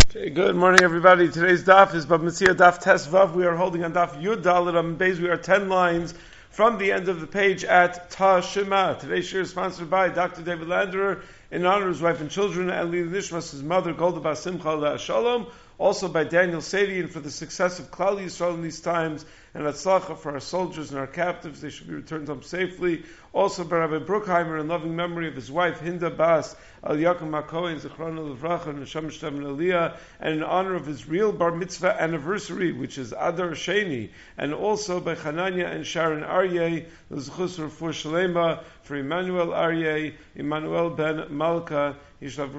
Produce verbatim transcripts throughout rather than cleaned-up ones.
Okay, good morning, everybody. Today's daf is Bab Metzia Daf Tes Vav. We are holding on Daf Yud Dalet Amud Beis. We are ten lines from the end of the page at Tashima. Today's shir is sponsored by Doctor David Landerer in honor of his wife and children, and Lili Nishmas, his mother, Golda Bas Simcha La Shalom. Also by Daniel Sadian for the success of Klal Yisrael in these times, and Atzlacha for our soldiers and our captives. They should be returned home safely. Also by Rabbi Bruckheimer in loving memory of his wife Hinda Bas Al Yaakov Makohen Zechrona Levracha and Neshama Shtem and Aliyah, and in honor of his real bar mitzvah anniversary, which is Adar Sheni, and also by Hananya and Sharon Aryeh L'Zechus Refuah Shalema for Emmanuel Aryeh, Emmanuel Ben Malka. We thank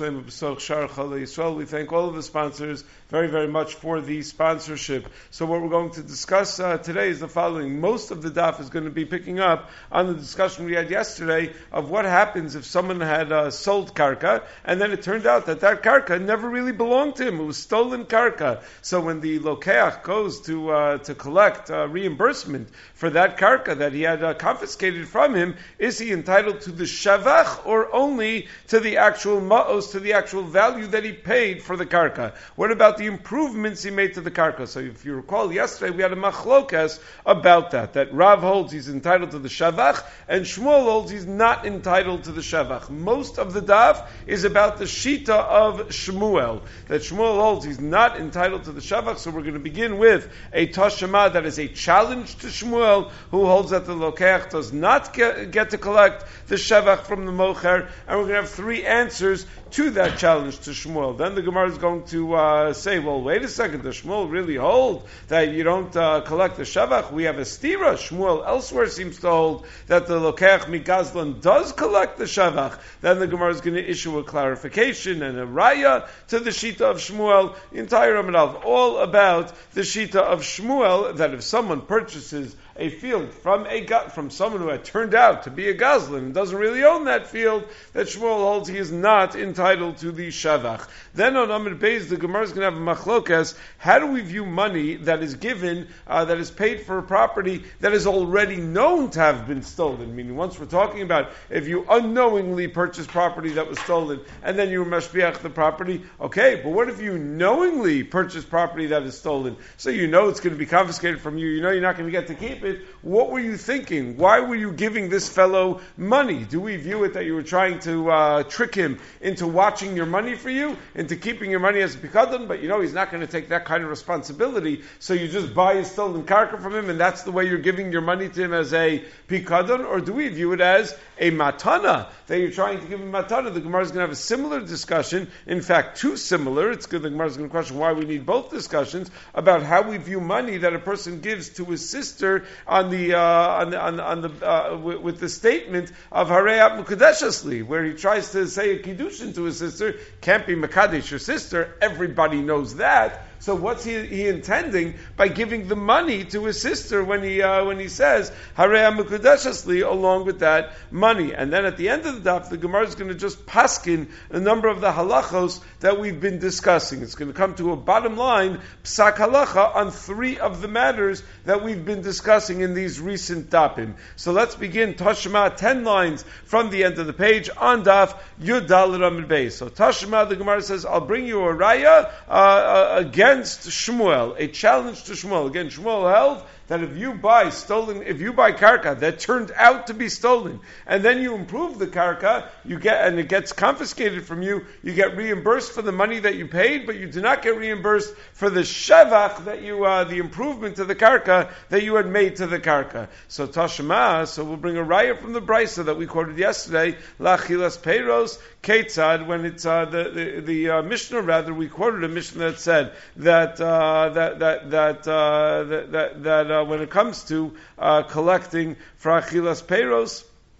all of the sponsors very, very much for the sponsorship. So what we're going to discuss uh, today is the following. Most of the daf is going to be picking up on the discussion we had yesterday of what happens if someone had uh, sold karka, and then it turned out that that karka never really belonged to him. It was stolen karka. So when the lokeach goes to uh, to collect uh, reimbursement for that karka that he had uh, confiscated from him, is he entitled to the shavach or only to the actual actual ma'os, to the actual value that he paid for the karka? What about the improvements he made to the karka? So if you recall, yesterday we had a machlokas about that, that Rav holds he's entitled to the shavach, and Shmuel holds he's not entitled to the shavach. Most of the daf is about the shita of Shmuel, that Shmuel holds he's not entitled to the shavach, so we're going to begin with a Tashema that is a challenge to Shmuel, who holds that the lokeach does not get, get to collect the shavach from the mocher, and we're going to have three answers answers to that challenge to Shmuel. Then the Gemara is going to uh, say, well, wait a second, does Shmuel really hold that you don't uh, collect the shavach? We have a stira. Shmuel elsewhere seems to hold that the lokeach mikazlan does collect the shavach. Then the Gemara is going to issue a clarification and a raya to the shita of Shmuel, the entire Amud all about the shita of Shmuel, that if someone purchases a field from a from someone who had turned out to be a gazlan and doesn't really own that field, that Shmuel holds he is not entitled to the shavach. Then on Amud Beis, the Gemara is going to have a machlokas. How do we view money that is given, uh, that is paid for a property that is already known to have been stolen? Meaning, once we're talking about if you unknowingly purchase property that was stolen and then you mashbiach the property, okay, but what if you knowingly purchase property that is stolen? So you know it's going to be confiscated from you, you know you're not going to get to keep it. What were you thinking? Why were you giving this fellow money? Do we view it that you were trying to uh, trick him into watching your money for you, into keeping your money as a pikadon, but you know he's not going to take that kind of responsibility, so you just buy a stolen karka from him, and that's the way you're giving your money to him as a pikadon? Or do we view it as a matana, that you're trying to give him matana? The Gemara is going to have a similar discussion, in fact, two similar. It's good. The Gemara is going to question why we need both discussions about how we view money that a person gives to his sister on the uh, on the on, on the uh, with, with the statement of Harei Mukadeshasli, where he tries to say a kiddushin to his sister. Can't be Makadesh your sister. Everybody knows that. So what's he, he intending by giving the money to his sister when he uh, when he says Harei Mukadeshasli along with that money? And then at the end of the daf, the Gemara is going to just paskin a number of the halachos that we've been discussing. It's going to come to a bottom line psak halacha on three of the matters that we've been discussing in these recent dapim. So let's begin Tashma, ten lines from the end of the page on daf Yud Dalet Amud Beis. So Tashma, the Gemara says, I'll bring you a raya uh, uh, against Shmuel, a challenge to Shmuel. Again, Shmuel held that if you buy stolen, if you buy karka that turned out to be stolen, and then you improve the karka, you get, and it gets confiscated from you, you get reimbursed for the money that you paid, but you do not get reimbursed for the shavach that you, uh, the improvement to the karka that you had made to the karka. So Tashma, so we'll bring a raya from the brisa that we quoted yesterday, Lachilas Peiros, Ketzad, when it's uh, the the, the uh, Mishnah, rather, we quoted a Mishnah that said that uh, that that that uh, that that, that uh, when it comes to uh, collecting for Achilas Peiros,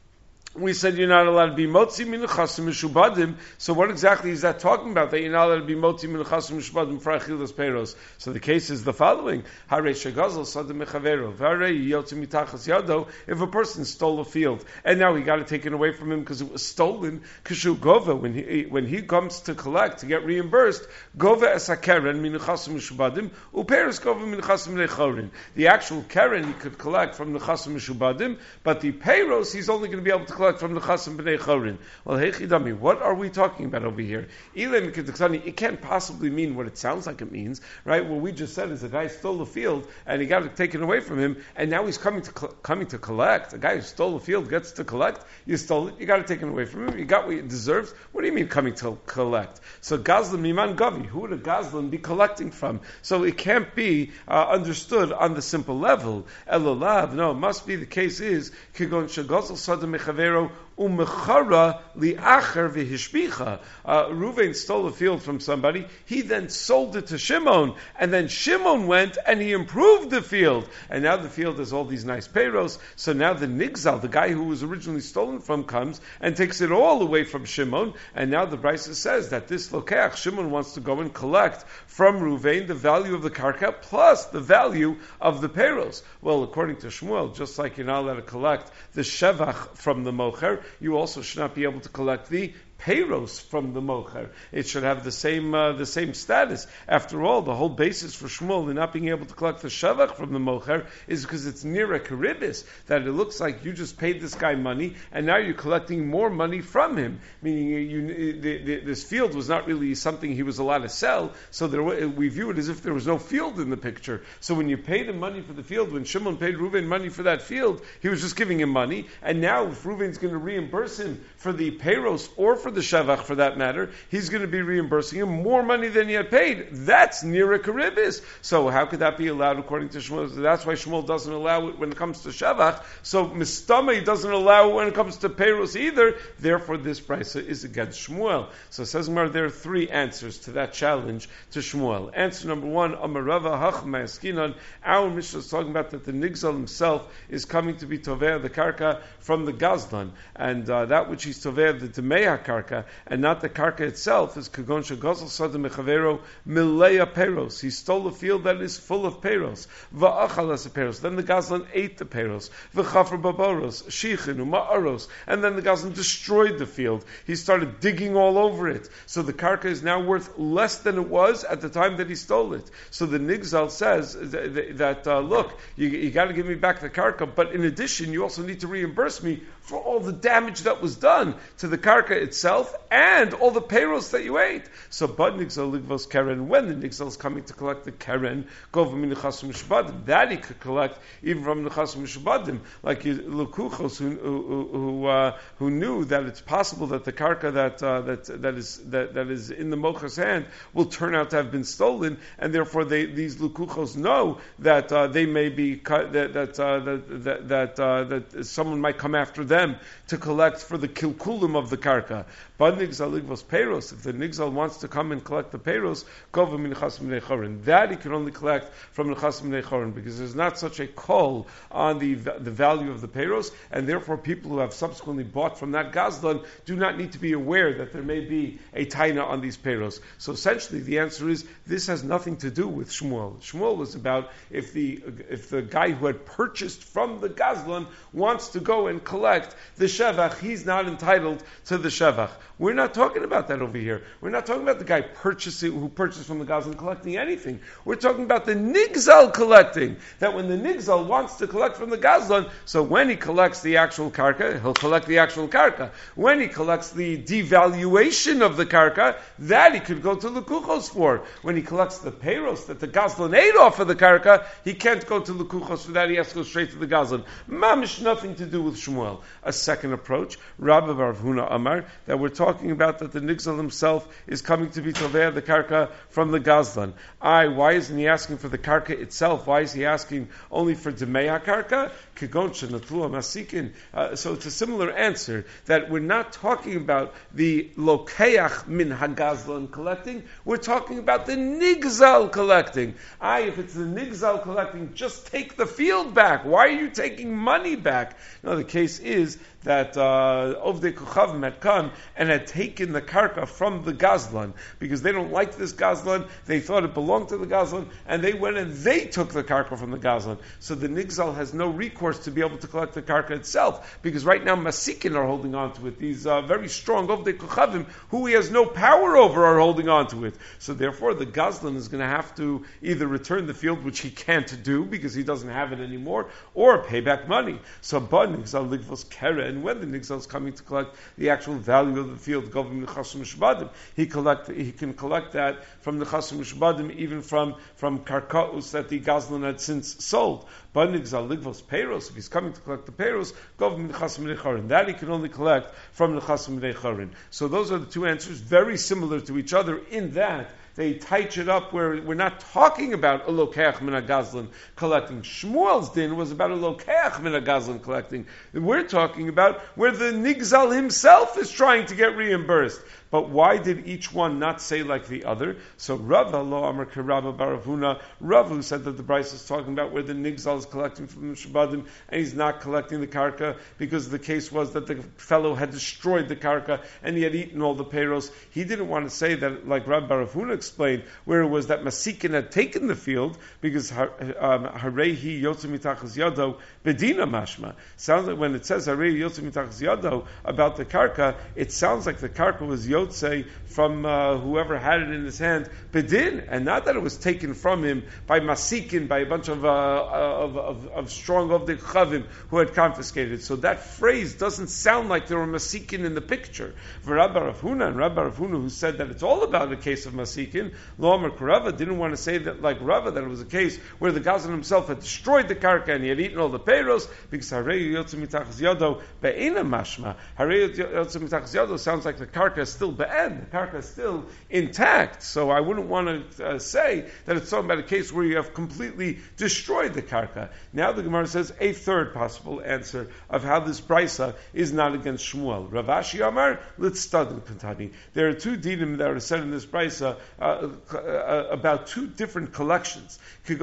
we said you're not allowed to be motzi min chasim mishubadim. So what exactly is that talking about? That you're not allowed to be motzi min chasim mishubadim for achilas peiros. So the case is the following: Harei shegazel sadem mechavero, v'harei yotzi mitachas yado. If a person stole a field and now he got it taken away from him because it was stolen, kishu gova, when he when he comes to collect to get reimbursed, gova es hakeren min chasim mishubadim upeiros gova min chasim lechorin. The actual keren he could collect from the chasim mishubadim, but the peiros he's only going to be able to collect collect from the Chasim B'nei Chorin. Well, hey Chidami, what are we talking about over here? It can't possibly mean what it sounds like it means, right? What we just said is a guy stole a field and he got it taken away from him, and now he's coming to coming to collect. A guy who stole a field gets to collect. You stole it, you got it taken away from him. You got what it deserves. What do you mean coming to collect? So Gazlan Miman Gavi, who would a Gazlan be collecting from? So it can't be uh, understood on the simple level. Elolav, no, it must be the case is Kigon Shagosel Sadam Mechavero Umechara li'acher v'hishbicha. Reuven stole a field from somebody. He then sold it to Shimon, and then Shimon went and he improved the field. And now the field has all these nice payros. So now the Nigzal, the guy who was originally stolen from, comes and takes it all away from Shimon. And now the Brisa says that this Lokeach, Shimon wants to go and collect from Reuven the value of the karka plus the value of the payros. Well, according to Shmuel, just like you're not allowed to collect the shevach from the mocher, you also should not be able to collect the payros from the mocher. It should have the same uh, the same status. After all, the whole basis for Shmuel in not being able to collect the shavach from the mocher is because it's near a karibis, that it looks like you just paid this guy money and now you're collecting more money from him. Meaning, you, you, the, the, this field was not really something he was allowed to sell, so there, we view it as if there was no field in the picture. So when you paid him money for the field, when Shimon paid Reuven money for that field, he was just giving him money. And now, if Reuven's going to reimburse him for the payros or for the shavach, for that matter, he's going to be reimbursing him more money than he had paid. That's near a karibis. So how could that be allowed according to Shmuel? That's why Shmuel doesn't allow it when it comes to shavach. So mistama, he doesn't allow it when it comes to peiros either. Therefore, this brisa is against Shmuel. So it says Gemara, there are three answers to that challenge to Shmuel. Answer number one, Amarava Hachma Eskinan. Our Mishnah is talking about that the Nigzal himself is coming to be toveh the karka from the Gazlan, and uh, that which he's toveh the Demeya karka, and not the karka itself, is kagon shegozal sadem mechavero mileya peros. He stole a field that is full of peros. Va'achalas peros. Then the Gazlan ate the peros. V'chafer baboros, shichin uma'aros. And then the Gazlan destroyed the field. He started digging all over it. So the karka is now worth less than it was at the time that he stole it. So the Nigzal says that, that uh, look, you, you got to give me back the karka, but in addition, you also need to reimburse me for all the damage that was done to the karka itself and all the payros that you ate. So, but Nigzal ligvos keren, when the Nigzal is coming to collect the keren, gov min nechasim mishbadim, that he could collect even from nechasim mishbadim, like Lukuchos who who who, uh, who knew that it's possible that the karka that uh, that that is that, that is in the mocher's hand will turn out to have been stolen, and therefore they, these Lukuchos know that uh, they may be cut, that that uh, that that that, uh, that someone might come after them to collect for the kilkulim of the karka. But Nigzal ligvos peiros, if the Nigzal wants to come and collect the peiros, gova min nechasim b'nei chorin. That he can only collect from nechasim b'nei chorin, because there's not such a call on the the value of the peiros, and therefore people who have subsequently bought from that Gazlan do not need to be aware that there may be a taina on these peiros. So essentially, the answer is this has nothing to do with Shmuel. Shmuel was about if the if the guy who had purchased from the Gazlan wants to go and collect the shevach, he's not entitled to the shevach. We're not talking about that over here. We're not talking about the guy purchasing who purchased from the Gazlan collecting anything. We're talking about the Nigzal collecting. That when the Nigzal wants to collect from the Gazlan, so when he collects the actual karka, he'll collect the actual karka. When he collects the devaluation of the karka, that he could go to Lukuchos for. When he collects the peiros that the Gazlan ate off of the karka, he can't go to Lukuchos for that. He has to go straight to the Gazlan. Mamish, nothing to do with Shmuel. A second approach, Rabbi Rav Huna Amar, that we're talking about that the Nigzal himself is coming to be toveh the karka from the Gazlan. I, why isn't he asking for the karka itself? Why is he asking only for Demeya karka? Uh, so it's a similar answer, that we're not talking about the lokeach min hagazlan collecting, we're talking about the Nigzal collecting. I, if it's the Nigzal collecting, just take the field back. Why are you taking money back? No, the case is that uh, Ovdei Kuchavim had come and had taken the karka from the Gazlan, because they don't like this Gazlan, they thought it belonged to the Gazlan, and they went and they took the karka from the Gazlan. So the Nigzal has no recourse to be able to collect the karka itself, because right now Masikin are holding on to it. These uh, very strong Ovdei Kuchavim, who he has no power over, are holding on to it. So therefore the Gazlan is going to have to either return the field, which he can't do because he doesn't have it anymore, or pay back money. So Ba Nigzal Ligvos keren, when the nigzal is coming to collect the actual value of the field, govim nechasim mishbadim, he collect he can collect that from the chasim mishbadim, even from from karkaus that the gazlan had since sold. But nigzal ligvos peiros, if he's coming to collect the peiros, govim nechasim necharin, that he can only collect from the chasim necharin. So those are the two answers, very similar to each other in that they tighten it up where we're not talking about a lokeach min gazlan collecting. Shmuel's din was about a lokeach min gazlan collecting. We're talking about where the nigzal himself is trying to get reimbursed. But why did each one not say like the other? So Rava lo amar Rabba bar Huna, Rav who said that the Bryce is talking about where the nigzal is collecting from the shabadim and he's not collecting the karka because the case was that the fellow had destroyed the karka and he had eaten all the peiros. He didn't want to say that like Rabba bar Huna explained, where it was that Masikin had taken the field because Harehi Yotze Mitachas Yado Bedina Mashma. Sounds like when it says Harehi Yotze Mitachas Yado about the karka, it sounds like the karka was Yotze from uh, whoever had it in his hand Bedin, and not that it was taken from him by Masikin, by a bunch of uh, of, of, of strong of the Chavim who had confiscated it. So that phrase doesn't sound like there were Masikin in the picture. Rabbi Rav Huna and Rabbi Rav Huna who said that it's all about a case of Masikin, Lo Amar Rava didn't want to say that like Rava, that it was a case where the Gazan himself had destroyed the karka and he had eaten all the peiros, because Harei Yotze Mitachas Yado Be'ena Mashma. Harei Yotze Mitachas Yado sounds like the karka is still be'en, the karka is still intact. So I wouldn't want to uh, say that it's talking about a case where you have completely destroyed the karka. Now the Gemara says a third possible answer of how this brisa is not against Shmuel. Rav Ashi Amar Litztadin Kantani. There are two dinim that are said in this brisa uh, uh, about two different collections. Case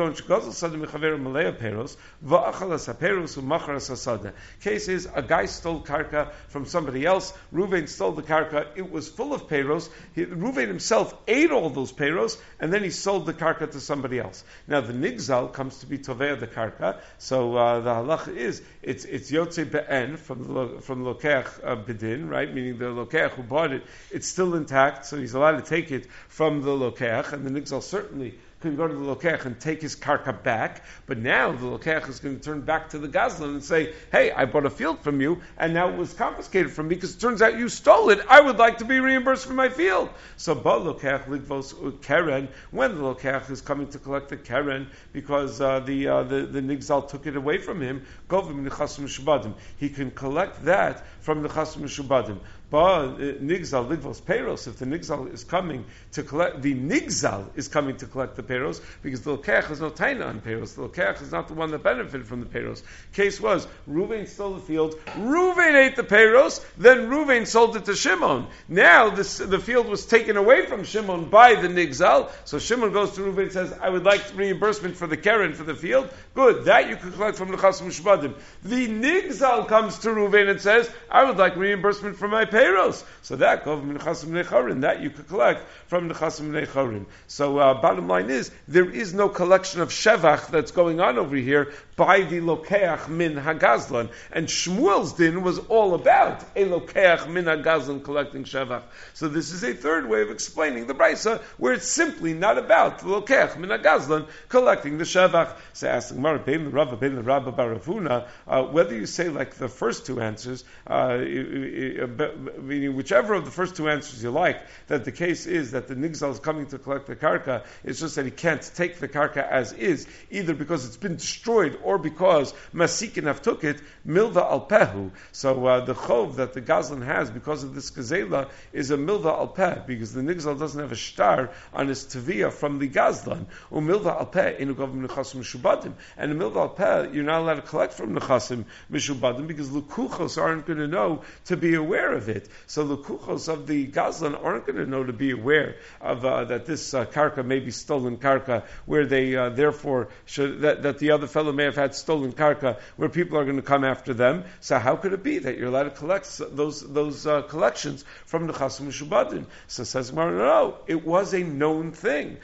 is a guy stole karka from somebody else. Reuven stole the karka. It was full of peiros. He, Reuven himself ate all those peiros, and then he sold the karka to somebody else. Now the nigzal comes to be tovei the karka. So uh, the halacha is it's it's yotze be'en from the from lokeach uh, bedin, right? Meaning the lokeach who bought it, it's still intact, so he's allowed to take it from the lokeach, and the nigzal certainly can go to the lokeach and take his karka back, but now the lokeach is going to turn back to the gazlan and say, hey, I bought a field from you, and now it was confiscated from me because it turns out you stole it. I would like to be reimbursed for my field. So, ba lokeach ligvos keren, when the lokeach is coming to collect the keren because uh, the, uh, the the nigzal took it away from him, govim nechasim shubadim. He can collect that from the chasim shubadim. But nigzal ligvos peiros, if the nigzal is coming to collect, the nigzal is coming to collect the peiros, because the lokeach has no taina on peiros. The lokeach is not the one that benefited from the peiros. Case was, Reuven stole the field, Reuven ate the peiros, then Reuven sold it to Shimon. Now this, the field was taken away from Shimon by the nigzal, so Shimon goes to Reuven and says, I would like reimbursement for the keren for the field. Good, that you could collect from the chasim shbadim. The nigzal comes to Reuven and says, I would like reimbursement for my peiros. So that that you could collect from the chasim necharim. So uh, bottom line is, there is no collection of shevach that's going on over here by the lokeach min hagazlan. And Shmuel's din was all about a lokeach min hagazlan collecting shevach. So this is a third way of explaining the brisa, where it's simply not about the lokeach min hagazlan collecting the shevach. So asking Gemara, bein the Rava, bein the Rabba bar Ravuna, uh, whether you say like the first two answers, uh, meaning whichever of the first two answers you like, that the case is that the nigzal is coming to collect the karka, it's just that he can't take the karka as is, either because it's been destroyed or because Masikin have took it, milva al pehu. So uh, the chov that the gazlan has because of this gazela is a milva al peh, because the nigzal doesn't have a shtar on his teviyah from the gazlan. U milva al peh inu gavim nechasim mishubadim, and a milva al peh you're not allowed to collect from nechasim mishubadim because lukuchos aren't going to know to be aware of it. So the lukuchos of the gazlan aren't going to know to be aware of uh, that this uh, karka may be stolen karka, where they uh, therefore should that, that the other fellow may have had stolen karka, where people are going to come after them. So how could it be that you're allowed to collect those those uh, collections from the chasim mishubadim? So says Gemara, no, it was a known thing.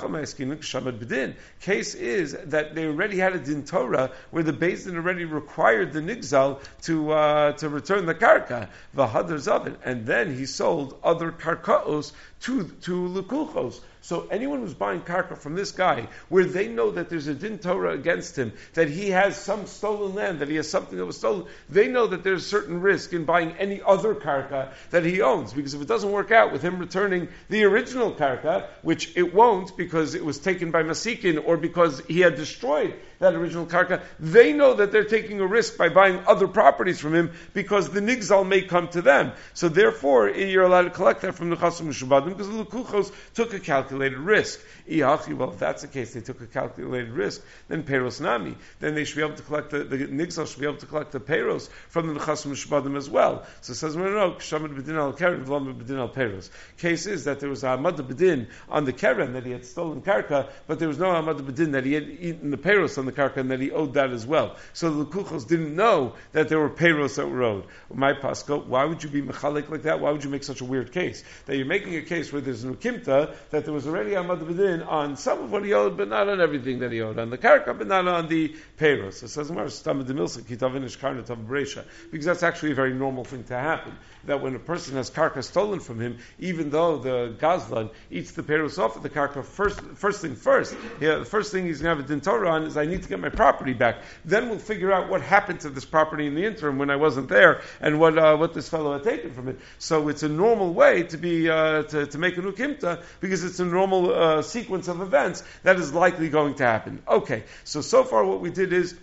Case is that they already had a din Torah where the Beis Din already required the nigzal to uh, to return the karka, v'hadar zavin, and then he sold other karkaos to to lukuchos. So anyone who's buying karka from this guy, where they know that there's a din Torah against him, that he has some stolen land, that he has something that was stolen, they know that there's a certain risk in buying any other karka that he owns, because if it doesn't work out with him returning the original karka, which it won't because it was taken by Masikin or because he had destroyed that original karka, they know that they're taking a risk by buying other properties from him because the nigzal may come to them. So therefore, you're allowed to collect that from the Chasim Mishubadim because the Lukuchos took a calculated risk. Well, if that's the case, they took a calculated risk, then Peiros Nami. Then they should be able to collect the, the nigzal should be able to collect the Peiros from the Chasim Mishubadim as well. So it says, no, no, Shamad B'din al Keren, V'lam B'din al Peiros. Case is that there was a Hamad B'din on the Keren that he had stolen karka, but there was no Hamad B'din that he had eaten the Peiros on the karka and that he owed that as well. So the Lukuchos didn't know that there were Peiros that were owed. My Pasco, why would you be mechalik like that? Why would you make such a weird case? That you're making a case where there's an ukimta, that there was already Hamad B'din on some of what he owed, but not on everything that he owed. On the karka, but not on the Peiros. It says, because that's actually a very normal thing to happen. That when a person has karka stolen from him, even though the Gazlan eats the Peiros off of the karka, first first thing first, yeah, the first thing he's going to have a din Torah on is I need to get my property back. Then we'll figure out what happened to this property in the interim when I wasn't there and what uh, what this fellow had taken from it. So it's a normal way to be uh, to, to make a nukimta because it's a normal uh, sequence of events that is likely going to happen. Okay, so so far what we did is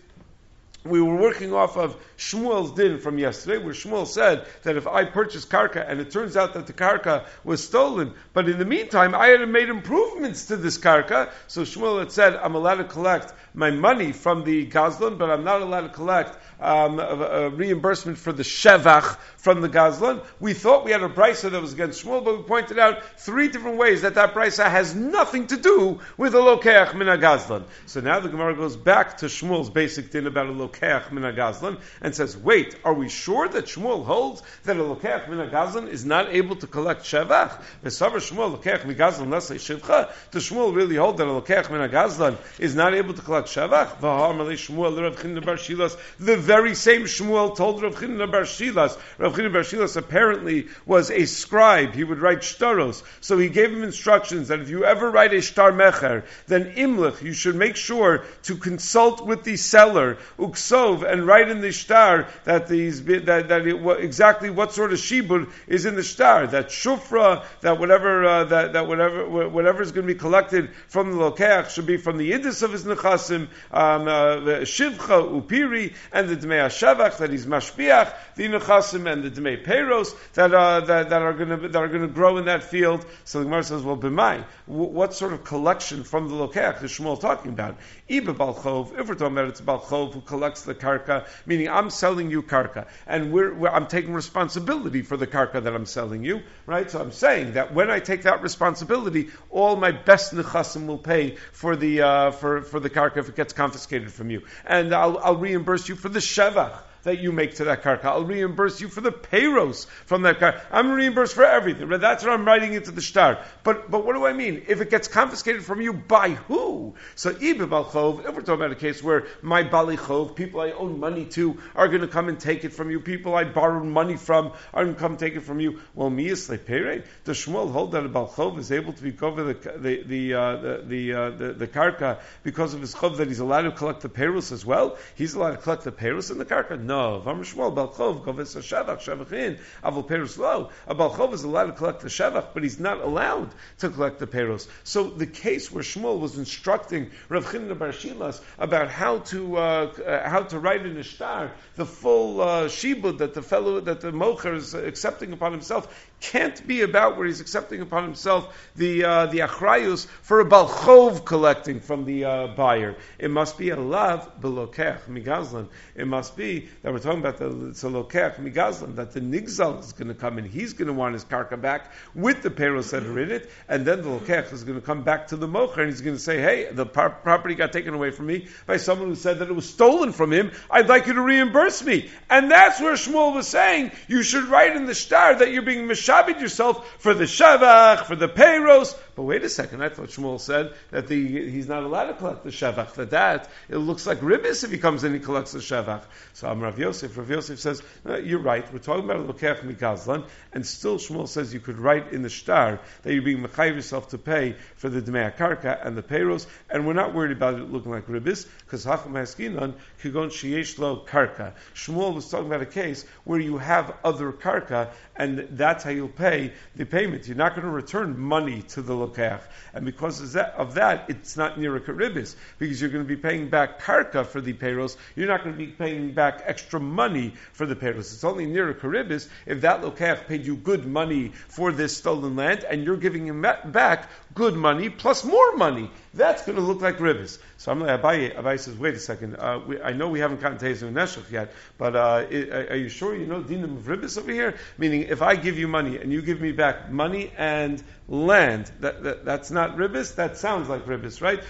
we were working off of Shmuel's din from yesterday, where Shmuel said that if I purchase karka and it turns out that the karka was stolen, but in the meantime I had made improvements to this karka, so Shmuel had said I'm allowed to collect my money from the Gazlan, but I'm not allowed to collect um, a, a reimbursement for the shevach from the Gazlan. We thought we had a brisa that was against Shmuel, but we pointed out three different ways that that brisa has nothing to do with a lokeach min Gazlan. So now the Gemara goes back to Shmuel's basic din about a lokeach min Gazlan and says, wait, are we sure that Shmuel holds that a lokeach min Gazlan is not able to collect shevach? V'savar Shmuel lokeach min Gazlan nasei shivcha. Does Shmuel really hold that a lokeach min Gazlan is not able to collect shevach? V'ha'amar Shmuel Rav Chinna bar Shilas. The very same Shmuel told Rav Chinna bar Shilas. Rav Chinna bar Shilas apparently was a scribe. He would write shtaros. So he gave him instructions that if you ever write a shtar mecher, then imlich, you should make sure to consult with the seller, uksov, and write in the shtar that these that that it, what, exactly what sort of shibud is in the shtar. That shufra, that whatever uh, that that whatever whatever is going to be collected from the lokeach should be from the yidus of his nechasim, um, uh, the shivcha upiri, and the dmei hashavach that he's mashpiach the nechasim, and the dmei peiros that uh, that that are going to that are going to grow in that field. So the Gemara says, well, b'mai, what sort of collection from the lokeach is Shmuel talking about? Iba balchov, if we're talking about it's balchov who collects the karka, meaning I'm selling you karka, and we're, we're, I'm taking responsibility for the karka that I'm selling you, right? So I'm saying that when I take that responsibility, all my best nechasim will pay for the uh, for for the karka if it gets confiscated from you, and I'll, I'll reimburse you for the shevach that you make to that karka. I'll reimburse you for the peiros from that karka. I'm reimbursed for everything. That's what I'm writing into the shtar. But but what do I mean? If it gets confiscated from you, by who? So Ibe Balchov, if we're talking about a case where my Bali Chov, people I owe money to, are going to come and take it from you, people I borrowed money from are going to come take it from you. Well, Miyas Lepere, does Shmuel hold that a Balchov is able to be cover the the the uh, the the, uh, the the karka because of his chov that he's allowed to collect the peiros as well? He's allowed to collect the peiros in the karka? No. V'amar Shmuel, Balchov, Goves HaShavach, Shavachin, Avol Peiros Lo. A Balchov is allowed to collect the Shavach, but he's not allowed to collect the Peiros. So the case where Shmuel was instructing Rav Chinna bar Shilas about how to uh, uh, how to write in a shtar the full uh, shibud that the fellow, that the mocher is accepting upon himself, can't be about where he's accepting upon himself the uh, the achrayus for a balchov collecting from the uh, buyer. It must be a lav belokech migazlan. It must be that we're talking about the lokech migazlan, that the nigzal is going to come and he's going to want his karka back with the peiros that are in it, and then the lokech is going to come back to the mocher and he's going to say, hey, the par- property got taken away from me by someone who said that it was stolen from him. I'd like you to reimburse me. And that's where Shmuel was saying you should write in the shtar that you're being mishabed yourself for the shavach, for the peiros. But wait a second, I thought Shmuel said that the, he's not allowed to collect the shevach. That that it looks like ribbis if he comes in and he collects the shevach. So I'm Rav Yosef. Rav Yosef says, no, you're right. We're talking about a lokech mikazlan, and still Shmuel says you could write in the shtar that you're being mechayiv yourself to pay for the dmei karka and the payros, and we're not worried about it looking like ribbis because hacham haskinan kigon sheyesh lo karka. Shmuel was talking about a case where you have other karka, and that's how you'll pay the payment. You're not going to return money to the lokech, and because of that, of that it's not near a karibis, because you're going to be paying back karka for the payros. You're not going to be paying back extra money for the payros. It's only near a karibis if that lokech paid you good money for this stolen land, and you're giving him back good money plus more money. That's going to look like ribbis. So I'm like, Abaye, Abaye says, wait a second, uh, we, I know we haven't gotten Tezer and Neshech yet, but uh, it, are you sure you know dinam of ribbis over here? Meaning, if I give you money and you give me back money and land, that, that that's not ribbis. That sounds like ribbis, right?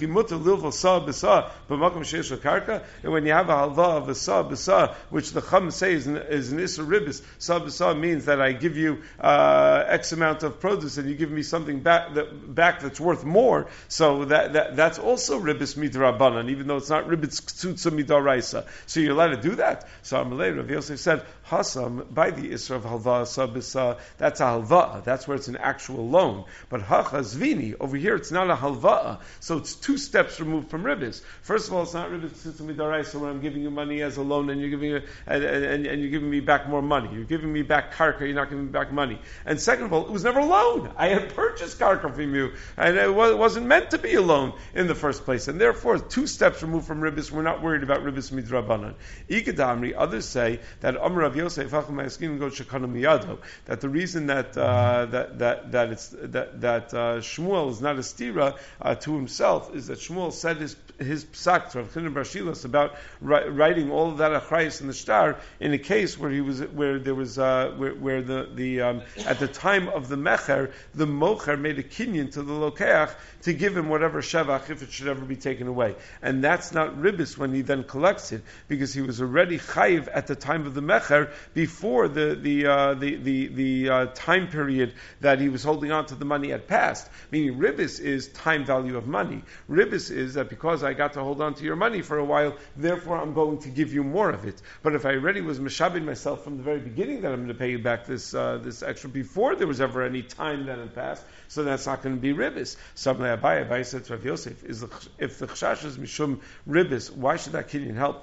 And when you have a halva of a sa b'sa, which the Chum says is an isra ribbis, sa b'sa means that I give you uh, X amount of produce and you give me something back that, back that's worth more. So that, that that's also ribbis midrabanan, even though it's not ribbis ksutza midaraisa. So you're allowed to do that. So Amalei Rav Yosef said, Hasam by the isra of halva sa b'sa, that's a halva. That's where it's an actual loan. But hachazvini over here, it's not a halva. So it's two steps removed from ribbis. First of all, it's not ribbis ksutza midaraisa when I'm giving you money as a loan and you're giving you, and, and, and you're giving me back more money. You're giving me back karka. You're not giving me back money. And second of all, it was never a loan. I had purchased karka from you, and it wasn't meant to be a loan in the first place. And therefore, two steps removed from ribbis, we're not worried about ribbis midrabanan. Ikadamri, others say that Amr Rav Yosef that the reason that uh, that that that it's that that uh, Shmuel is not a stira uh, to himself is that Shmuel said his his psak Rav Chinan bar Shilas about ri- writing all of that achrayus in the shtar in a case where he was where there was uh, where, where the the um, at the time of the mecher the mocher made a kinyan to the lokeach to give him whatever shevach if it should ever be taken away, and that's not ribbis when he then collects it because he was already chayiv at the time of the mecher before the the uh, the the, the uh, time period that he was holding on to the money had passed. Meaning ribbis is time value of money. Ribbis is that because I got to hold on to your money for a while, therefore I'm going to give you more of it. But if I already was meshabed myself from the very beginning that I'm going to pay you back this uh, this extra before there was ever any time that had passed, so that's not going to be ribbis. Samlei Abaye, Abaye said to Rav Yosef, is the, if the chashash is mishum ribbis, why should that kinyan help?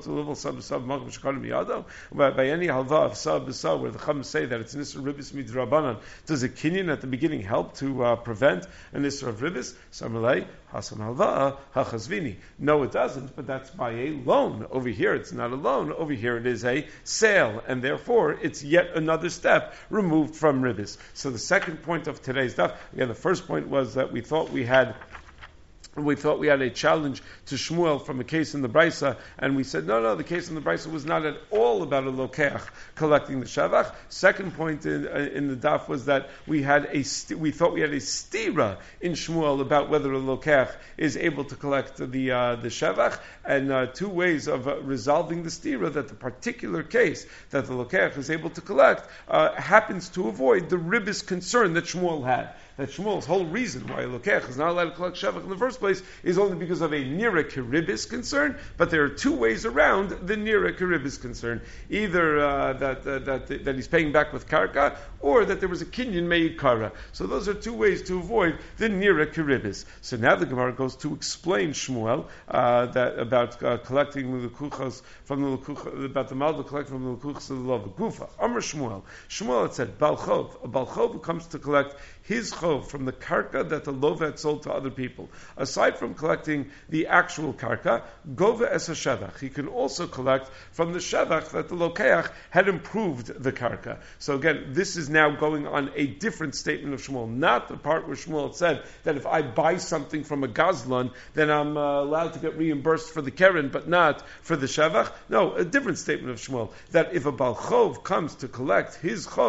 By any halva of sab b'sa, where the Chum say that it's an isra ribbis midrabanan, does a kinyan at the beginning help to uh, prevent an isra of ribbis? Samlei Hasam halva hachazvini. No, it doesn't, but that's by a loan. Over here, it's not a loan. Over here, it is a sale, and therefore, it's yet another step removed from ribbis. So the second point of today's daf, again, the first point was that we thought we had we thought we had a challenge to Shmuel from a case in the Brisa, and we said, no, no, the case in the Brisa was not at all about a lokeach collecting the shavach. Second point in, uh, in the daf was that we had a st- we thought we had a stira in Shmuel about whether a lokeach is able to collect the uh, the shavach, and uh, two ways of uh, resolving the stira, that the particular case that the lokeach is able to collect uh, happens to avoid the ribbis concern that Shmuel had. That Shmuel's whole reason why a lokeach is not allowed to collect shavach in the first place is only because of a nira kiribis concern, but there are two ways around the nira kiribis concern. Either uh, that, uh, that that he's paying back with karka, or that there was a kinyan meikara. So those are two ways to avoid the nira kiribis. So now the Gemara goes to explain Shmuel uh, that about uh, collecting the lukuchas from the lukuch, about the malva collecting from the lukuchas of the love gufa. Amr Shmuel. Shmuel had said balchov. A balchov comes to collect his chov from the karka that the lov had sold to other people. Aside from collecting the actual karka, gova es shevach. He can also collect from the shevach that the lokeach had improved the karka. So again, this is now going on a different statement of Shmuel, not the part where Shmuel had said that if I buy something from a gazlan, then I'm uh, allowed to get reimbursed for the keren, but not for the shevach. No, a different statement of Shmuel, that if a bal chov comes to collect his chov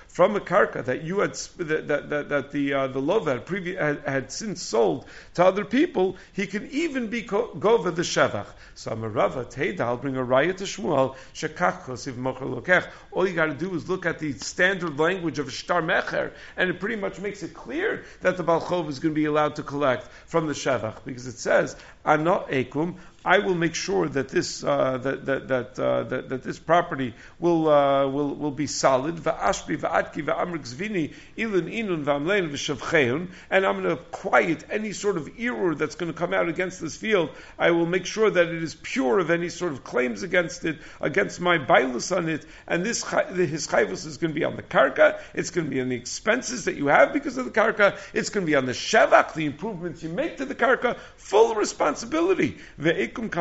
from a karka that you had that that, that, that the uh, the lova had, previ- had had since sold to other people, he can even be gova the shevach. So Amarava Teida, I'll bring a raya to Shmuel. Shekach chosiv mocher lokech. All you got to do is look at the standard language of a shtar mecher, and it pretty much makes it clear that the Baal Chov is going to be allowed to collect from the shevach, because it says, "Ano ekum." I will make sure that this uh, that that that, uh, that that this property will uh, will will be solid. Va'ashbi va'atki va'amrik zvini ilun inun va'amlein v'shavcheun, and I'm going to quiet any sort of error that's going to come out against this field. I will make sure that it is pure of any sort of claims against it, against my bailus on it. And this his chayvus is going to be on the karka. It's going to be on the expenses that you have because of the karka. It's going to be on the shevach, the improvements you make to the karka. Full responsibility. And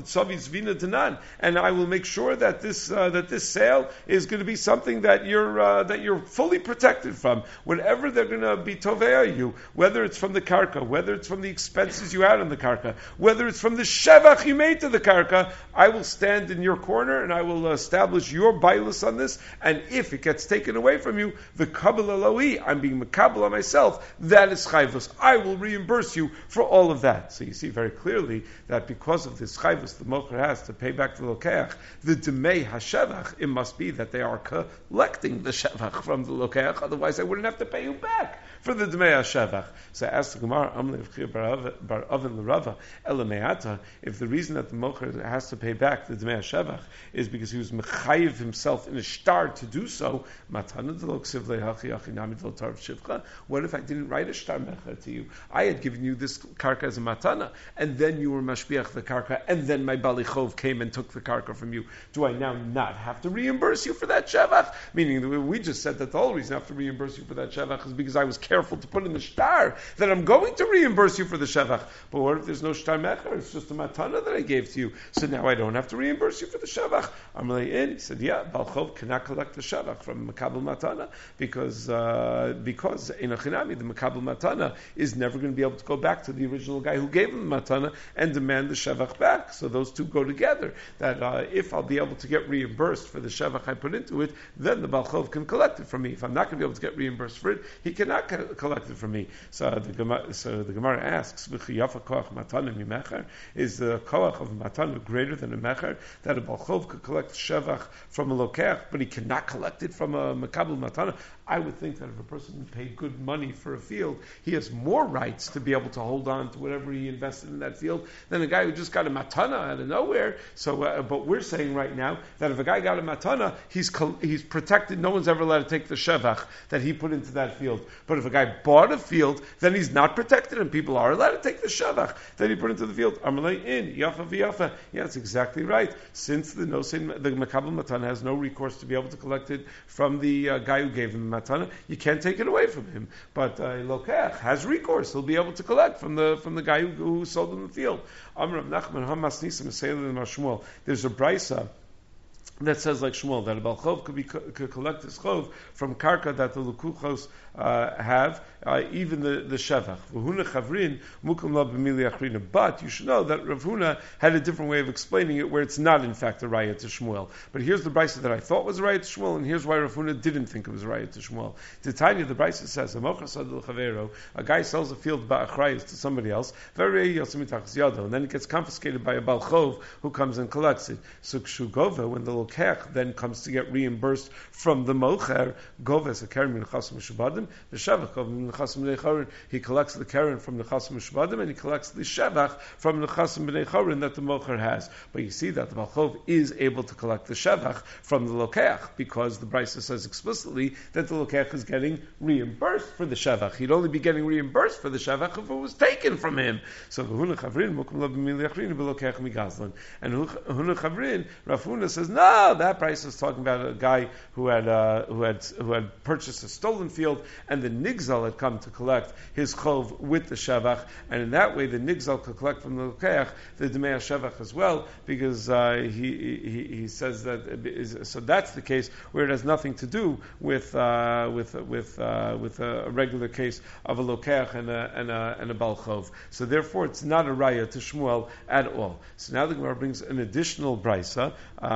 I will make sure that this uh, that this sale is going to be something that you're uh, that you're fully protected from. Whatever they're going to be tovea you, whether it's from the karka, whether it's from the expenses you had on the karka, whether it's from the shevach you made to the karka, I will stand in your corner and I will establish your bailus on this. And if it gets taken away from you, the kabel aloi, I'm being makabel on myself. That is chayvus. I will reimburse you for all of that. So you see very clearly that because of this chayvus the mocher has to pay back the lokeach, the demei hashevach, it must be that they are collecting the shevach from the lokeach, otherwise I wouldn't have to pay you back for the demei hashevach. So ask the Gemara, Amle bar Oven l'Rava elameata, if the reason that the mocher has to pay back the demei hashevach is because he was mechayiv himself in a shtar to do so, matana deloksiv lehachi achinami v'lotar shivcha. What if I didn't write a shtar mecher to you? I had given you this karka as a matana, and then you were mashbiach the karka, and then my Bali Chov came and took the karka from you. Do I now not have to reimburse you for that shevach? Meaning, we just said that the whole reason I have to reimburse you for that shevach is because I was careful to put in the shtar that I'm going to reimburse you for the shevach. But what if there's no shtar mecher? It's just a matana that I gave to you. So now I don't have to reimburse you for the shevach. Amalei in, he said, yeah, Bal Chov cannot collect the shevach from makabel matana because uh, because in a chinami, the makabel matana is never going to be able to go back to the original guy who gave him the matana and demand the shevach back. So those two go together. That uh, if I'll be able to get reimbursed for the shevach I put into it, then the Baal Chov can collect it from me. If I'm not going to be able to get reimbursed for it, he cannot co- collect it from me. So the Gemara, so the Gemara asks, is the koach of matana greater than a mecher, that a Baal Chov could collect shevach from a lokeach, but he cannot collect it from a makabel matana? I would think that if a person paid good money for a field, he has more rights to be able to hold on to whatever he invested in that field than a guy who just got a matana out of nowhere. So, uh, but we're saying right now that if a guy got a matana, he's col- he's protected. No one's ever allowed to take the shevach that he put into that field. But if a guy bought a field, then he's not protected, and people are allowed to take the shevach that he put into the field. Amalei in yafa v'yafa. Yeah, that's exactly right. Since the no the makabel matana has no recourse to be able to collect it from the uh, guy who gave him the matana, you can't take it away from him. But uh, lokeach has recourse; he'll be able to collect from the from the guy who, who sold him the field. Amr Nachman Hamas Nisim Seilim Shmuel. There's a brisa that says like Shmuel that a Baal Chov could be could collect his chov from karka that the lukuchos uh, have, uh, even the the shevach. V'huna chavrin mukum la b'mili achrina. But you should know that Rav Huna had a different way of explaining it, where it's not in fact a raya to Shmuel. But here's the brisa that I thought was a raya to Shmuel, and here's why Rav Huna didn't think it was a raya to Shmuel. Titania, the brisa says, a guy sells a field ba'achrayis to somebody else, and then it gets confiscated by a Baal Chov who comes and collects it. So kshugova, when the lokech then comes to get reimbursed from the mocher, goves a keren min chasim mishubadim, the shevach of min chasim b'nei chorin. He collects the keren from the chasim mishubadim, and he collects the shevach from the chasim b'nei chorin that the mocher has. But you see that the Baal Chov is able to collect the shevach from the lokech because the brisa says explicitly that the lokech is getting reimbursed for the shevach. He'd only be getting reimbursed for the shevach if it was taken from him. So huna chavrin mukum la b'mili achrina b'lokech migazlan. And huna chavrin, Rav Huna says no. That price is talking about a guy who had uh, who had who had purchased a stolen field, and the nigzal had come to collect his chov with the shevach, and in that way the nigzal could collect from the lokeach the demei shevach as well, because uh, he, he he says that is, so that's the case where it has nothing to do with uh, with with uh, with a regular case of a lokeach and a and a and a bal chov. So therefore, it's not a raya to Shmuel at all. So now the Gemara brings an additional brisa um, in order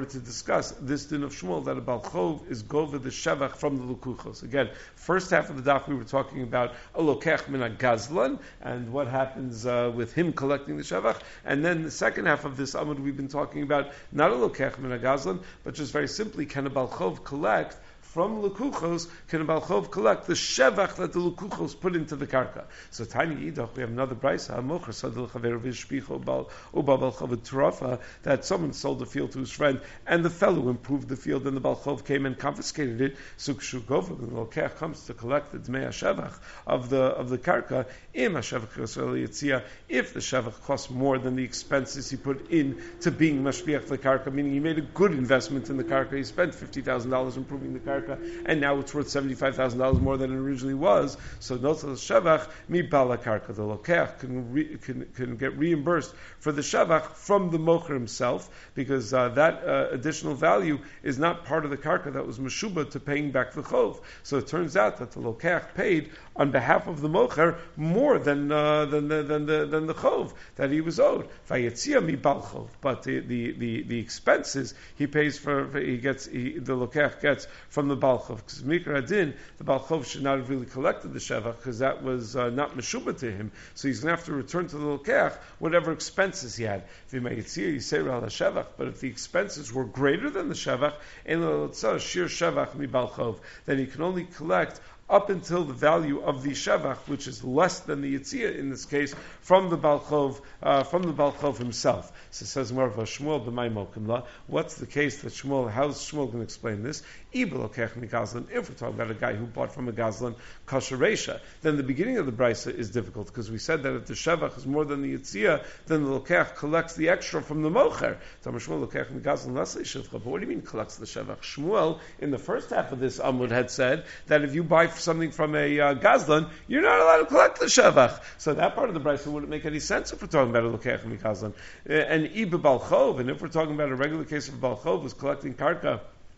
order to discuss this din of Shmuel that a Balchov is gova the shevach from the lukuchos. Again, first half of the daf we were talking about a lokech min a gazlan and what happens uh, with him collecting the shevach, and then the second half of this amud we've been talking about not a lokech min a gazlan, but just very simply, can a Balchov collect from Lukuchos, can a Balchov collect the shevach that the Lukuchos put into the karka? So tiny idach, we have another braysa, Mocher sadel chaver v'shpicho bal uba Balchov trafa, that someone sold the field to his friend, and the fellow improved the field, and the Balchov came and confiscated it. So kshugovah, the lokech comes to collect the dmei shevach of the of the karka. Im hashevach yosel yitzia, if the shevach costs more than the expenses he put in to being mashpiach the karka, meaning he made a good investment in the karka, he spent fifty thousand dollars improving the karka, and now it's worth seventy-five thousand dollars more than it originally was. So notzal shevach mi bala karka. The lokech can, re, can can get reimbursed for the shevach from the mocher himself, because uh, that uh, additional value is not part of the karka that was meshuba to paying back the chov. So it turns out that the lokech paid on behalf of the mocher more than uh, than the than the than the chov that he was owed. Vayetzia mi bal chov, but the, the the the expenses he pays for, for he gets he, the lokech gets from the bal chov, because mikra adin the bal chov should not have really collected the shevach because that was uh, not meshuba to him. So he's going to have to return to the lokech whatever expenses he had. V'mayetzia yisera al shevach, but if the expenses were greater than the shevach, en lo shir shevach mi bal chov, then he can only collect up until the value of the shevach, which is less than the yitzia in this case, from the Balchov, uh, from the Balchov himself. So it says more of a Shmuel b'may mokimla. What's the case that Shmuel? How's Shmuel going to explain this? If we're talking about a guy who bought from a gazlan kosher reisha, then the beginning of the brisa is difficult because we said that if the shevach is more than the yitzia, then the lokech collects the extra from the mocher. But what do you mean collects the shevach? Shmuel in the first half of this amud had said that if you buy something from a uh, gazlan, you're not allowed to collect the shevach. So that part of the brisa wouldn't make any sense if we're talking about a lokech and gazlan. Uh, and iba balchov, and if we're talking about a regular case of balchov who's collecting karka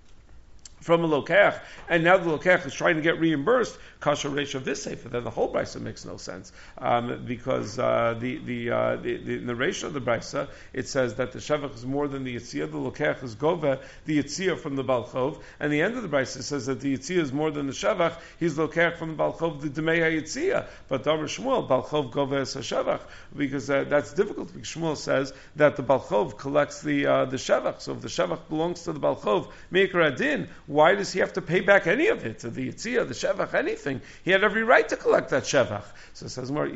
from a lokech, and now the lokech is trying to get reimbursed, kasher ratio of this sefer, then the whole brisa makes no sense, um, because uh, the the, uh, the the in the ratio of the brisa it says that the shevach is more than the yitzia, the lokech is gova the yitzia from the balchov, and the end of the brisa says that the yitzia is more than the shevach, he's lokech from the balchov the demei yitzia, but Davar Shmuel balchov gova es shevach, because uh, that's difficult. Because Shmuel says that the balchov collects the uh, the shevach, so if the shevach belongs to the balchov meikar adin, why does he have to pay back any of it? To the yitzia, the shevach, anything? He had every right to collect that shevach. So it says more,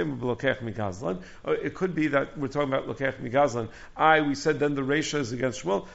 it could be that we're talking about lokech migazlan. I, we said then the reisha is against Shmuel.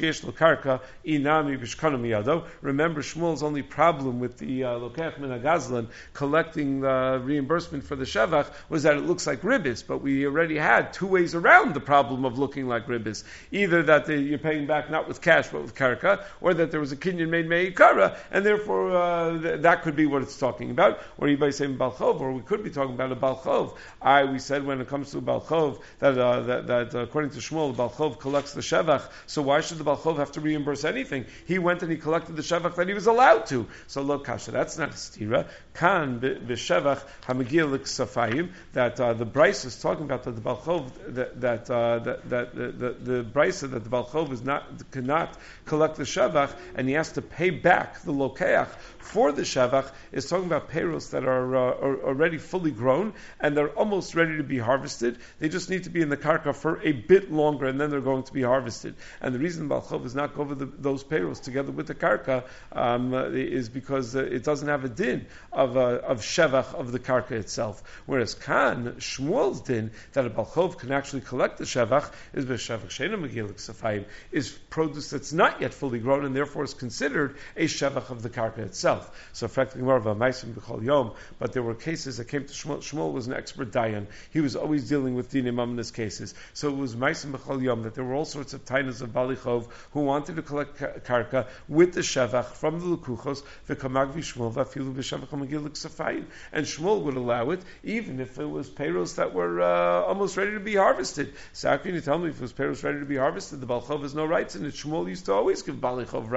Remember, Shmuel's only problem with the uh, lokech minagazlan collecting the reimbursement for the shevach was that it looks like ribbis, but we already had two ways around the problem of looking like ribbis. Either that the, you're paying back not with cash but with karka, or that there was a kinyan made meikara, and therefore uh, th- that could be what it's talking about. Or you might say balchov, or we could be talking about a balchov. I we said when it comes to balchov that uh, that, that uh, according to Shmuel, the balchov collects the shevach. So why should the balchov have to reimburse anything? He went and he collected the shevach that he was allowed to. So look, kasha, that's not a stira. Kan b'shevach hamagil l'ksafayim, that uh, the brisa is talking about that the balchov that that uh, that, that the, the, the brisa that the balchov is not cannot collect the shevach and he has to pay back the lokeach for the shevach is talking about payros that are, uh, are already fully grown and they're almost ready to be harvested. They just need to be in the karka for a bit longer and then they're going to be harvested. And the reason Balchov is not go over the, those payros together with the karka um, is because uh, it doesn't have a din of uh, of shevach of the karka itself. Whereas Kan, Shmuel's din that a Balchov can actually collect the shevach is b'shevach sheina megilik safayim, is produce that's not yet fully grown and therefore is considered a shevach of the karka itself. So, effectively, more of a ma'asim b'chol yom. But there were cases that came to Shmuel. Shmuel was an expert dayan. He was always dealing with dinim amnis cases. So it was ma'asim b'chol yom that there were all sorts of tainas of balichov who wanted to collect karka with the shevach from the lukuchos v'kamag v'shmuel v'afilu b'shevach ha'magil l'ksafayim. And Shmuel would allow it even if it was payros that were uh, almost ready to be harvested. So how can you tell me if it was payros ready to be harvested? The balchov has no rights in it. Shmuel used to always give balichov rights in that.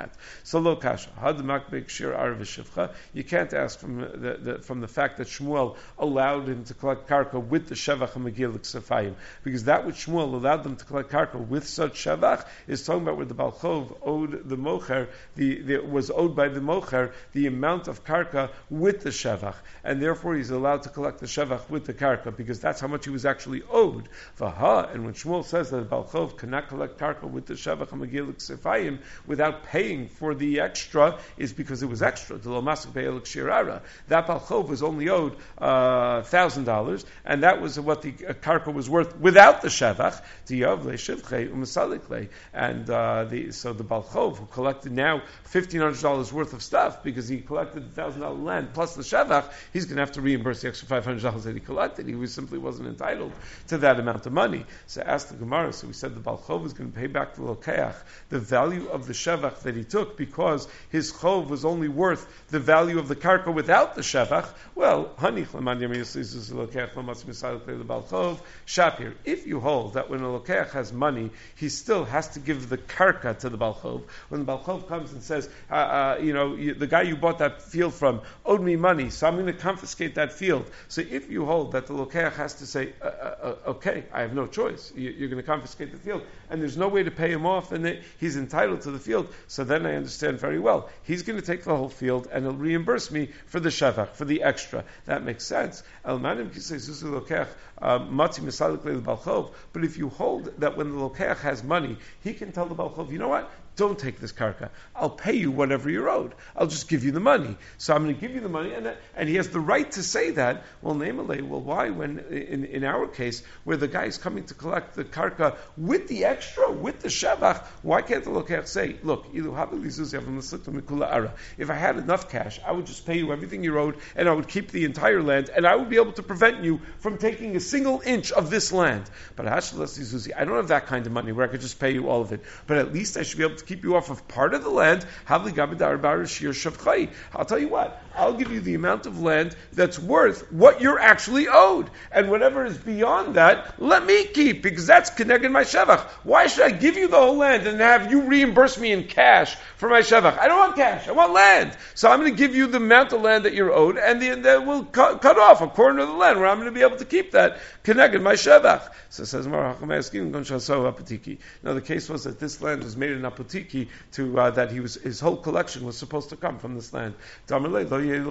that. So lo kasha hadmak bekshir arav shivcha. You can't ask from the, the from the fact that Shmuel allowed him to collect karka with the shevach and megillah ksefayim, because that which Shmuel allowed them to collect karka with such shevach is talking about where the balchov owed the mocher, the, the was owed by the mocher the amount of karka with the shevach, and therefore he's allowed to collect the shevach with the karka because that's how much he was actually owed. Vaha, and when Shmuel says that the balchov cannot collect karka with the shevach and megillah ksefayim without paying for the extra, is because it was extra. The lomasik be'elik shirara. That balchov was only owed uh, thousand dollars, and that was what the uh, karka was worth without the shevach. And uh, the, so the balchov who collected now fifteen hundred dollars worth of stuff because he collected the thousand dollar land plus the shevach, he's going to have to reimburse the extra five hundred dollars that he collected. He was simply wasn't entitled to that amount of money. So asked the Gemara. So we said the balchov was going to pay back to the lokeach the value of the shevach that he took because his chov was only worth the value of the karka without the shevach. Well, honey, Shapir, if you hold that when a lokeach has money, he still has to give the karka to the balchov. When the balchov comes and says, uh, uh, you know, you, the guy you bought that field from owed me money, so I'm going to confiscate that field. So if you hold that the lokeach has to say, uh, uh, okay, I have no choice, you, you're going to confiscate the field, and there's no way to pay him off, and he's entitled to the field, so then I understand very well. He's going to take the whole field, and he'll reimburse me for the shevach, for the extra. That makes sense. But if you hold that when the lokeach has money, he can tell the balchov, you know what? Don't take this karka. I'll pay you whatever you're owed. I'll just give you the money. So I'm going to give you the money, and, and he has the right to say that. Well, namely, well, why? When in, in our case, where the guy is coming to collect the karka with the extra, with the shevach, why can't the lokeach say, look, if I had enough cash, I would just pay you everything you owed, and I would keep the entire land, and I would be able to prevent you from taking a single inch of this land. But I don't have that kind of money where I could just pay you all of it. But at least I should be able to keep you off of part of the land. I'll tell you what, I'll give you the amount of land that's worth what you're actually owed. And whatever is beyond that, let me keep, because that's connected my shevach. Why should I give you the whole land and have you reimburse me in cash for my shevach? I don't want cash, I want land. So I'm going to give you the amount of land that you're owed, and the, that will cut, cut off a corner of the land where I'm going to be able to keep that connected my shevach. So it says, now the case was that this land was made in apotiki to uh, that he was his whole collection was supposed to come from this land. Where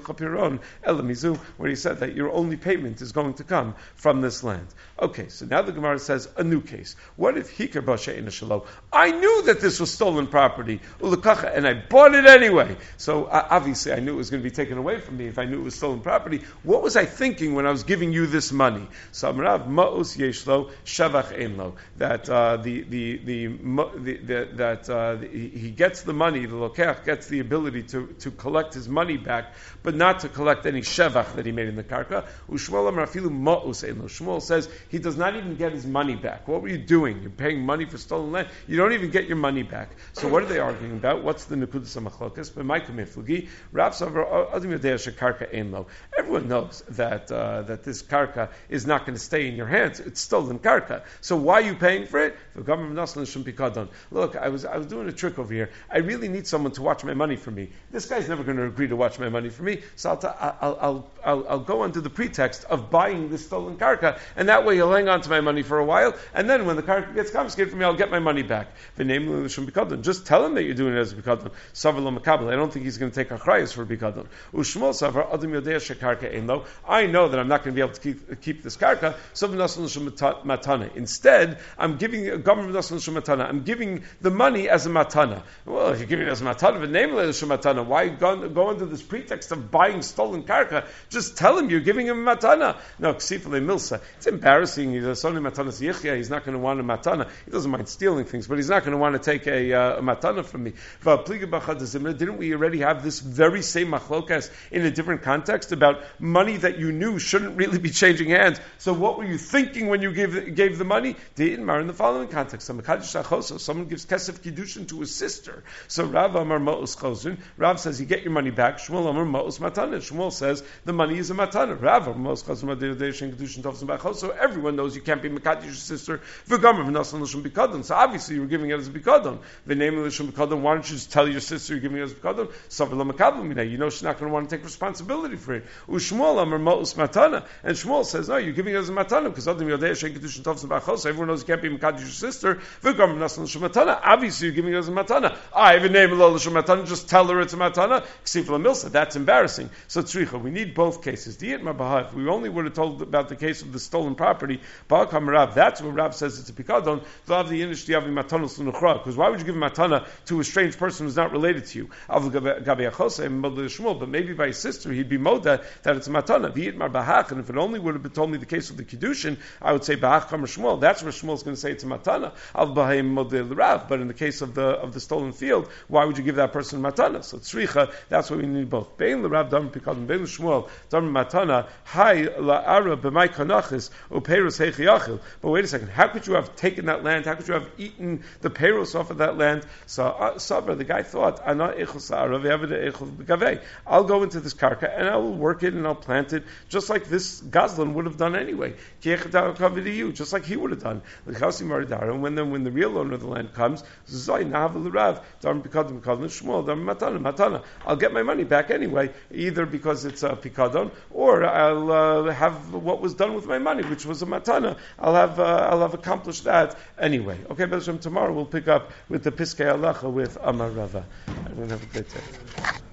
he said that your only payment is going to come from this land. Okay, so now the Gemara says a new case. What if hikar b'she'ena shelo? I knew that this was stolen property, and I bought it anyway. So uh, obviously I knew it was going to be taken away from me if I knew it was stolen property. What was I thinking when I was giving you this money? So Amrav ma'us yeshlo shavach einlo, that uh, the the the, the, the that uh, the, he gets the money, the lokeach gets the ability to, to collect his money back, but not to collect any shevach that he made in the karka. Ushmuel amar afilu ma'us einlo. Shmuel says he does not even get his money back. What were you doing? You're paying money for stolen land. You don't even get your money back. So what are they arguing about? What's the nekudas hamachlokas? But my kamiflugi, Rav Savar adim yodei shekarka einlo. Everyone knows that uh, that this karka is not going to stay in your hands. It's stolen karka. So why are you paying for it? Look, I was I was doing a trick over here. I really need someone to watch my money for me. This guy's never going to agree to watch my money for me. So I'll, ta- I'll, I'll, I'll, I'll go under the pretext of buying this stolen karka, and that way he'll hang on to my money for a while, and then when the karka gets confiscated from me, I'll get my money back. Just tell him that you're doing it as a bikadon. I don't think he's going to take achrayus for bikadon. I know that I'm not going to be able to keep, keep this karka. Instead, I'm giving a government matana. I'm giving the money as a matana. Well, if you're giving it as a matana, but name it as a matana, why go, go under this pretext of buying stolen karka? Just tell him you're giving him a matana. No, ksifale milsa. It's embarrassing. He's only matanas yichya. He's not going to want a matana. He doesn't mind stealing things, but he's not going to want to take a, uh, a matana from me. Didn't we already have this very same machlokas in a different context about money that you knew shouldn't really be changing hands? So what were you thinking when you gave gave the money? In the following context, someone gives kesef kiddushin kedushin to his sister. So Rav Amar Ma'us Chosrin. Rav says you get your money back. Shmuel Amar Ma'us Matana. Shmuel says the money is a matana. Rav Amar Ma'us Chosrin Madeideishin kedushin tovsim b'achos. So everyone knows you can't be mekadish your sister. V'gamar v'nasan l'shum b'kadon. So obviously you're giving it as a b'kadon. V'neim l'shum b'kadon. Why don't you just tell your sister you're giving it as a b'kadon? Savar lo mekabel mina. You know she's not going to want to take responsibility for it. U'Shmuel Amar Ma'us Matana. And Shmuel says no, you're giving it as a matana because Adam Yodeishin kedushin tovsim b'achos. So everyone knows you can't be mekadish your sister. V'gamar v'nasan l'shum matana. Obviously you're giving it as a matana. I have a name lo l'shum matana. Just tell her it's a matana. Ksif l'milsa. That's embarrassing. So tzricha. We need both cases. If we only would have told about the case of the stolen property, that's where Rav says it's a pikadon. Because why would you give a matana to a strange person who's not related to you? But maybe by his sister he'd be moda that it's a matana. And if it only would have told me the case of the kiddushin, I would say bahach kamar Shmuel. That's where Shmuel's going to say it's a matana. But in the case of the of the stolen field, why would you give that person matana? So tzricha. That's why we need both. Bein l'Rav dam pikadon, bein l'Shmuel dam matana. Hi la'ara b'may kanachis u'peiros heichiyachil. But wait a second. How could you have taken that land? How could you have eaten the peiros off of that land? So uh, Sabra, the guy thought, Ana echos la'ara ve'avada echos b'gavei. I'll go into this karka and I will work it and I'll plant it just like this Gazlan would have done anyway. Just like he would have done. And when the when the real owner of the land comes, I'll get my money back anyway, either because it's a pikadon or I'll uh, have what was done with my money, which was a matana. I'll have uh, I'll have accomplished that anyway. Okay, but tomorrow we'll pick up with the Piskei Halacha with Amar Rava. Everyone have a great day.